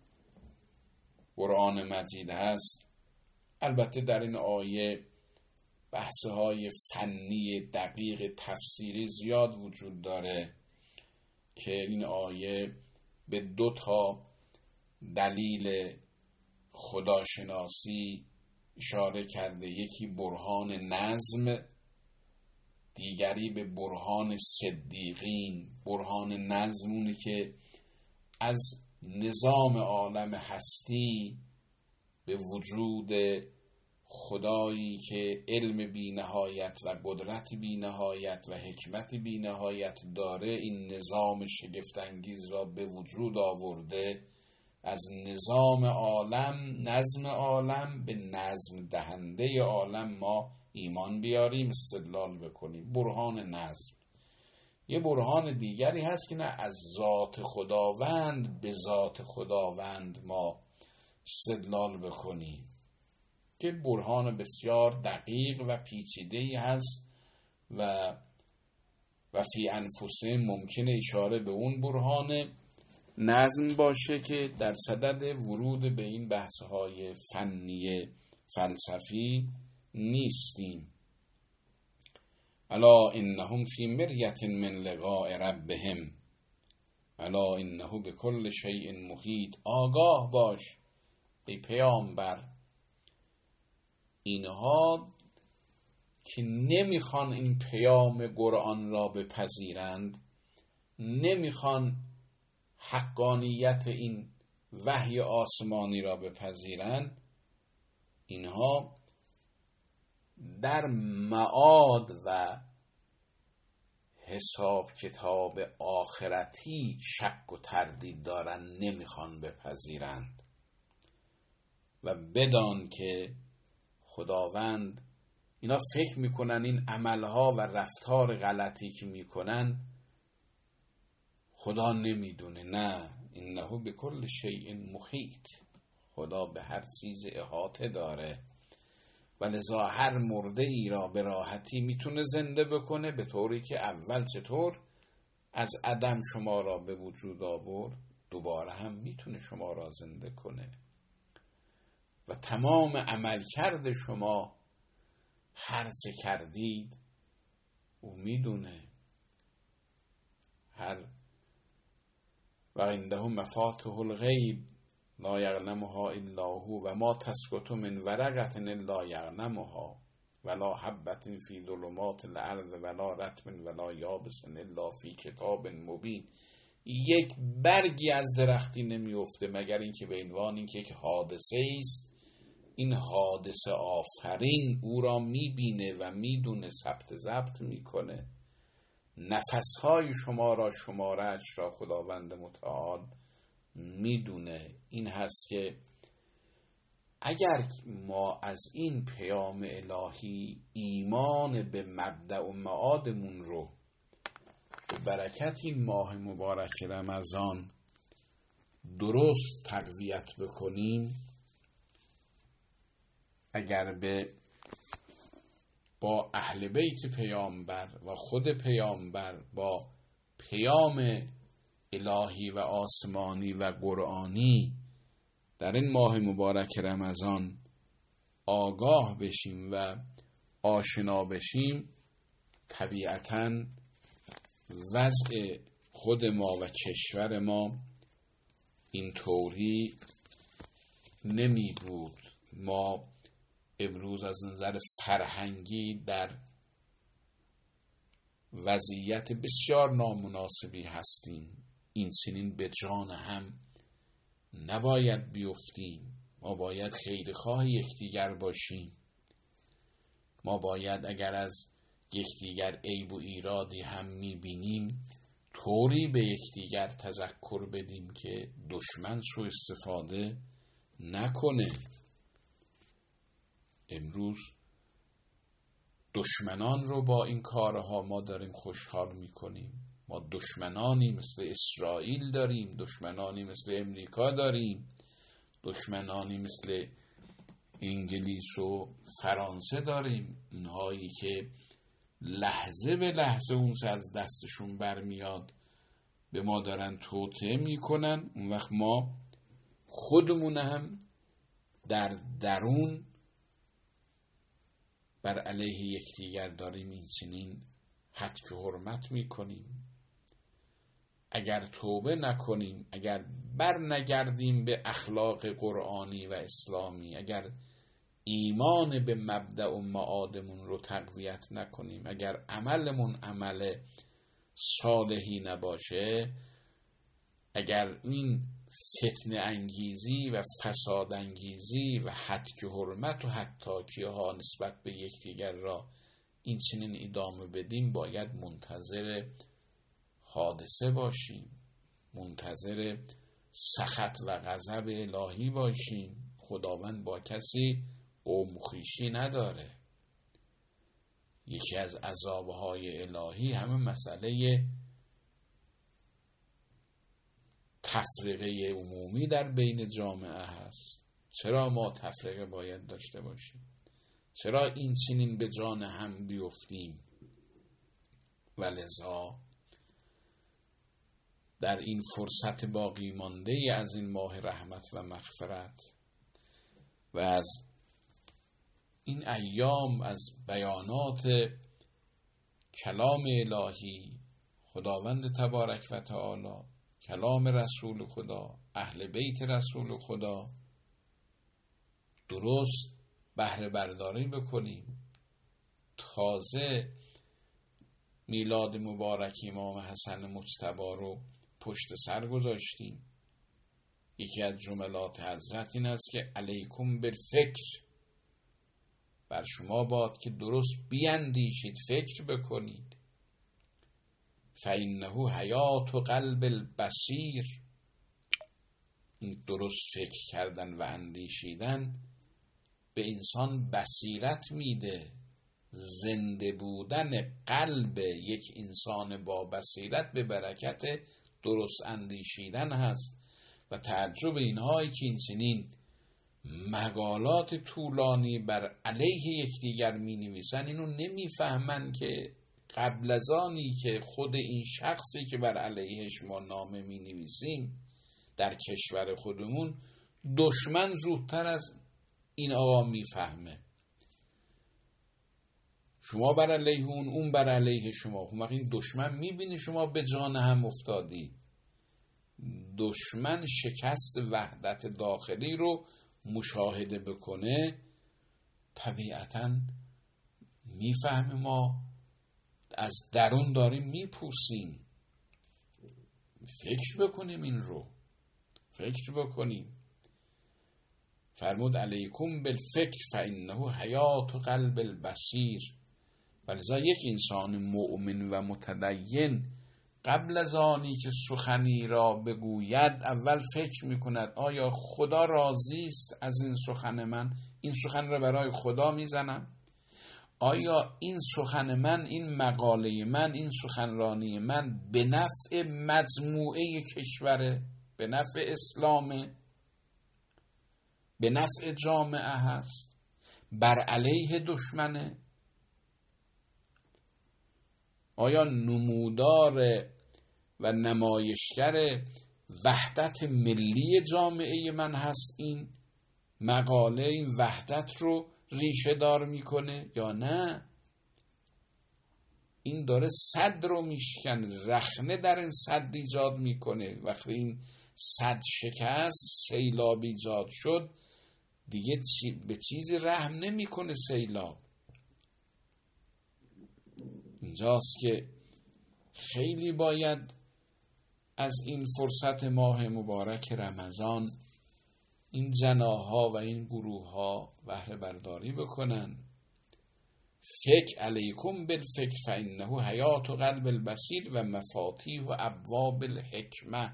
قرآن مجید هست، البته در این آیه بحث‌های فنی دقیق تفسیری زیاد وجود داره که این آیه به دو تا دلیل خداشناسی اشاره کرده، یکی برهان نظم، دیگری به برهان صدیقین. برهان نظم اونی که از نظام عالم هستی به وجود خدایی که علم بی نهایت و قدرت بی نهایت و حکمت بی نهایت داره این نظام شگفت‌انگیز را به وجود آورده، از نظام عالم، نظم عالم به نظم دهنده عالم ما ایمان بیاریم، استدلال بکنیم. برهان نظم. یه برهان دیگری هست که نه از ذات خداوند به ذات خداوند ما استدلال بکنیم، که برهان بسیار دقیق و پیچیده‌ای هست و و فی انفسهم ممکنه اشاره به اون برهان نظم باشه که در صدد ورود به این بحث‌های فنی فلسفی نیستیم. الا انهم فی مریة من لقاء ربهم الا انه بكل شیء محیط. آگاه باش ای پیامبر، اینها که نمیخوان این پیام قرآن را بپذیرند، نمیخوان حقانیت این وحی آسمانی را بپذیرند، اینها در معاد و حساب کتاب آخرتی شک و تردید دارن، نمیخوان بپذیرند. و بدان که خداوند، اینا فکر میکنن این عملها و رفتار غلطی که میکنن خدا نمیدونه. نه، انه بكل شیء محیط. خدا به هر چیز احاطه داره و لذا هر مرده ای را به راحتی میتونه زنده بکنه، به طوری که اول چطور از عدم شما را به وجود آورد، دوباره هم میتونه شما را زنده کنه. و تمام عملکرد شما هر چه کردید او میدونه. هر و عنده مفاتح الغیب لا یعلمها الا هو و ما تسقط من ورقة الا یعلمها ولا حبة فی ظلمات الارض ولا رطب ولا یابس الا فی کتاب مبین. یک برگی از درختی نمیفته مگر اینکه به عنوان اینکه یک حادثه است، این حادثه آفرین او را میبینه و میدونه، ثبت ضبط میکنه. نفسهای شما را، شماره‌اش را خداوند متعال میدونه. این هست که اگر ما از این پیام الهی ایمان به مبدأ و معادمون رو به برکت این ماه مبارک رمضان درست تقویت بکنیم، اگر به با اهل بیت پیامبر و خود پیامبر با پیام الهی و آسمانی و قرآنی در این ماه مبارک رمضان آگاه بشیم و آشنا بشیم، طبیعتاً وضع خود ما و کشور ما این طوری نمی بود. ما امروز از نظر فرهنگی در وضعیت بسیار نامناسبی هستیم. این سنین به جان هم نباید بیفتیم. ما باید خیرخواه یکدیگر باشیم. ما باید اگر از یکدیگر عیب و ایرادی هم میبینیم طوری به یکدیگر تذکر بدیم که دشمن سوء استفاده نکنه. امروز دشمنان رو با این کارها ما داریم خوشحال میکنیم. ما دشمنانی مثل اسرائیل داریم، دشمنانی مثل امریکا داریم، دشمنانی مثل انگلیس و فرانسه داریم. اینهایی که لحظه به لحظه اون از دستشون برمیاد به ما دارن توطئه میکنن. اون وقت ما خودمون هم در درون بر علیه یکدیگر داریم این چنین حد که حرمت میکنیم. اگر توبه نکنیم، اگر بر نگردیم به اخلاق قرآنی و اسلامی، اگر ایمان به مبدأ و معادمون رو تقویت نکنیم، اگر عملمون عمل صالحی نباشه، اگر این فتنه انگیزی و فساد انگیزی و هتک حرمت و حتاکی ها نسبت به یکدیگر را این چنین ادامه بدیم، باید منتظر حادثه باشیم، منتظر سخط و غضب الهی باشیم. خداوند با کسی قوم خویشی نداره. یکی از عذابهای الهی همه مسئله تفرقه عمومی در بین جامعه هست. چرا ما تفرقه باید داشته باشیم؟ چرا این چنین به جان هم بیفتیم؟ ولذا در این فرصت باقی مانده از این ماه رحمت و مغفرت و از این ایام از بیانات کلام الهی، خداوند تبارک و تعالی، کلام رسول خدا، اهل بیت رسول خدا، درست بهره برداری بکنیم. تازه میلاد مبارک امام حسن مجتبی رو پشت سر گذاشتیم. یکی از جملات حضرت این است که علیکم بالفکر، بر شما باد که درست بیندیشید، فکر بکنید. فإنه حیات قلب البصیر، این درست فکر کردن و اندیشیدن به انسان بصیرت میده. زنده بودن قلب یک انسان با بصیرت به برکت درست اندیشیدن هست. و تعجب اینهایی که این چنین مقالات طولانی بر علیه یکدیگر می نویسن، اینو نمیفهمن که قبل از آنی که خود این شخصی که بر علیهش ما نامه می نویسیم در کشور خودمون، دشمن زودتر از این آقا میفهمه. شما بر علیه اون، اون بر علیه شما. این دشمن میبینی شما به جان هم افتادی. دشمن شکست وحدت داخلی رو مشاهده بکنه، طبیعتاً میفهمه ما از درون داریم میپوسیم. فکر بکنیم، این رو فکر بکنیم. فرمود علیکم بالفکر فإنه حیات قلب البصیر. ولذا یک انسان مؤمن و متدین قبل از آنی که سخنی را بگوید اول فکر میکند آیا خدا راضی است از این سخن من؟ این سخن را برای خدا میزنم؟ آیا این سخن من، این مقاله من، این سخنرانی من به نفع مجموعه کشوره، به نفع اسلامه، به نفع جامعه هست، بر علیه دشمنه؟ آیا نمودار و نمایشگر وحدت ملی جامعه من هست این مقاله؟ این وحدت رو ریشه دار میکنه یا نه؟ این داره سد رو میشکنه، رخنه در این سد ایجاد میکنه. وقتی این سد شکست، سیلاب ایجاد شد، دیگه به چیزی رحم نمیکنه سیلاب. اینجاست که خیلی باید از این فرصت ماه مبارک رمضان این جناها و این گروه ها بهره برداری بکنن. فکر علیکم بالفکر فإنه حیات قلب البصیر و مفاتیح و ابواب الحکمه.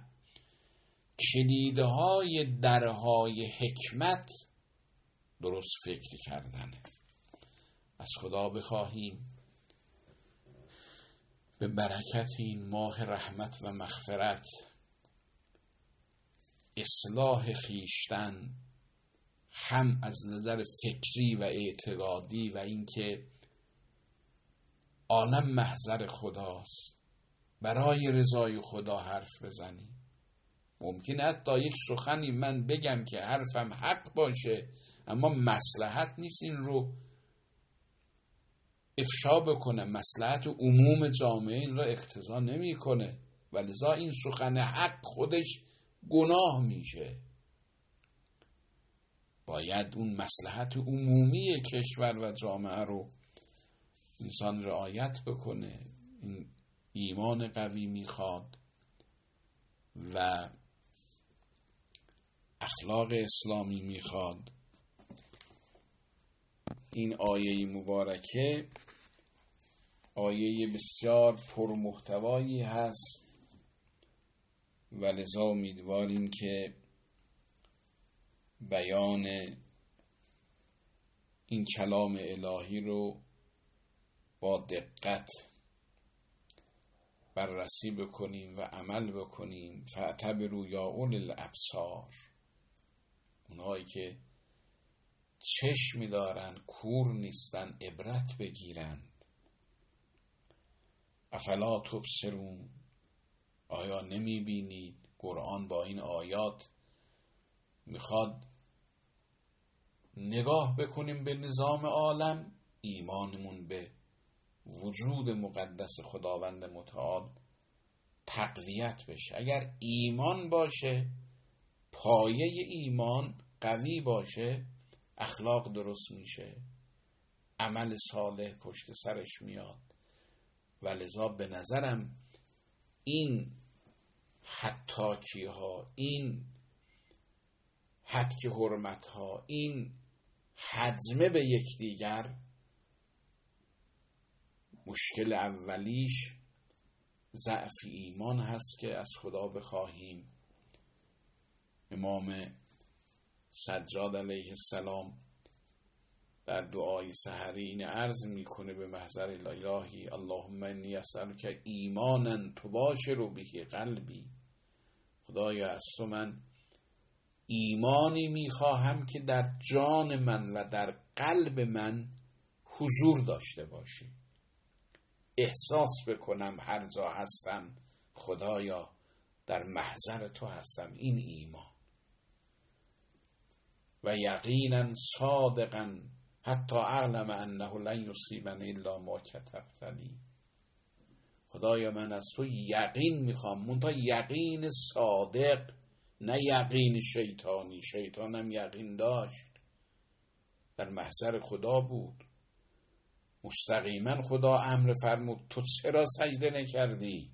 کلیدهای درهای حکمت درست فکر کردنه. از خدا بخواهیم به برکت این ماه رحمت و مغفرت اصلاح خیشتن، هم از نظر فکری و اعتقادی و اینکه عالم محضر خداست، برای رضای خدا حرف بزنی. ممکنه حتی یک سخنی من بگم که حرفم حق باشه، اما مصلحت نیست این رو افشا بکنه، مصلحت عموم جامعه این را اقتضا نمی کنه، ولذا این سخن حق خودش گناه میشه. باید اون مصلحت عمومی کشور و جامعه رو انسان رعایت بکنه. این ایمان قوی میخواد و اخلاق اسلامی میخواد. این آیه مبارکه آیه بسیار پرمحتوایی هست و لذا امیدواریم که بیان این کلام الهی رو با دقت بررسی بکنیم و عمل بکنیم. فاعتبروا یا اولی الابصار، اونهایی که چشمی دارن، کور نیستن، عبرت بگیرن. افلا تبصرون، آیا نمی بینید؟ قرآن با این آیات میخواد نگاه بکنیم به نظام عالم، ایمانمون به وجود مقدس خداوند متعال تقویت بشه. اگر ایمان باشه، پایه ایمان قوی باشه، اخلاق درست میشه، عمل صالح پشت سرش میاد. و لذا به نظرم این حتاکی ها، این حتک حرمت ها، این حزمه به یکدیگر، مشکل اولیش ضعف ایمان هست که از خدا بخواهیم. امام سجاد علیه السلام در دعای سحری این عرض میکنه به محضر الهی: اللهم انی اسألک ایمانا تباشر به قلبی. خدایا از تو من ایمانی میخواهم که در جان من و در قلب من حضور داشته باشه، احساس بکنم هر جا هستم خدایا در محضر تو هستم. این ایمان. و یقینا صادقا حتی اعلم انه لن یصیبنی الا ما کتبت لی. خدایا من از تو یقین میخوام، منتها یقین صادق، نه یقین شیطانی. شیطانم یقین داشت، در محضر خدا بود، مستقیما خدا امر فرمود تو چرا سجده نکردی؟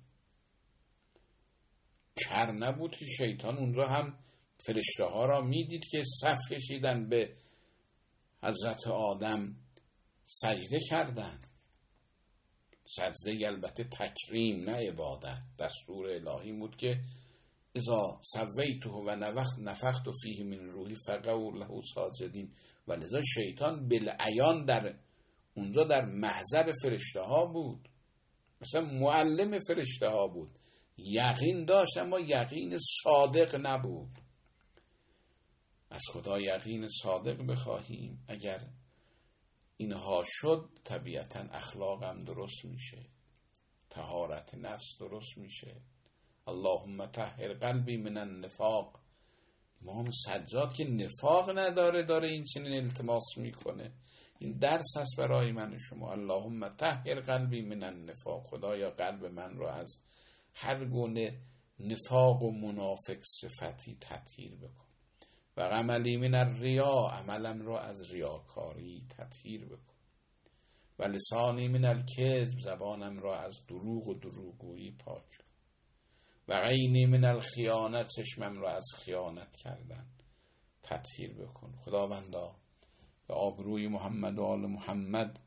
کر نبود که شیطان اونجا هم فرشته ها را میدید که صف کشیدن به حضرت آدم سجده کردن. سجده البته تکریم، نه عبادت. دستور الهی بود که اذا سویته و نفخت فیه من روحی فقعوا له ساجدین. ولذا شیطان بالعیان در اونجا در محضر فرشته ها بود، مثلا معلم فرشته ها بود، یقین داشت اما یقین صادق نبود. از خدا یقین صادق بخواهیم. اگر اینها شد طبیعتا اخلاقم درست میشه، طهارت نفس درست میشه. اللهم طهر قلبی من النفاق. امام سجاد که نفاق نداره داره این چنین التماس میکنه. این درس هست برای من و شما. اللهم طهر قلبی من النفاق. خدایا قلب من رو از هر گونه نفاق و منافق صفتی تطهیر بکن. و عملی من الریا، عملم رو از ریاکاری تطهیر بکن. و لسانی من الکذب، زبانم را از دروغ و دروغگویی پاک کن. و عینی من الخیانت، چشمم را از خیانت کردن تطهیر بکن. خداوندا به آبروی محمد و آل محمد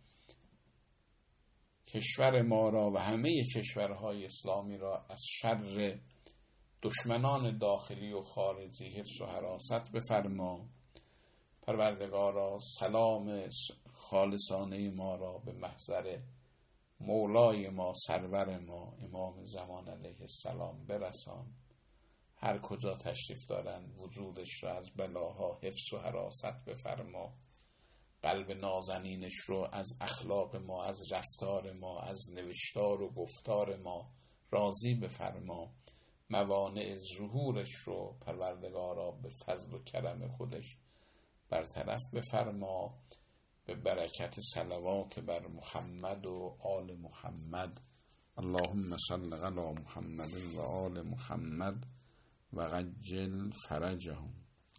کشور ما را و همه کشورهای اسلامی را از شر دشمنان داخلی و خارجی حفظ و حراست بفرما. پروردگارا سلام خالصانه ما را به محضر مولای ما، سرور ما، امام زمان علیه السلام برسان. هر کجا تشریف دارن وجودش را از بلاها حفظ و حراست بفرما. قلب نازنینش رو از اخلاق ما، از رفتار ما، از نوشتار و گفتار ما راضی بفرما. موانع ظهورش رو پروردگارا به فضل و کرم خودش برطرف بفرما. به برکت صلوات بر محمد و آل محمد. اللهم صل علی محمد و آل محمد و عجل فرجهم.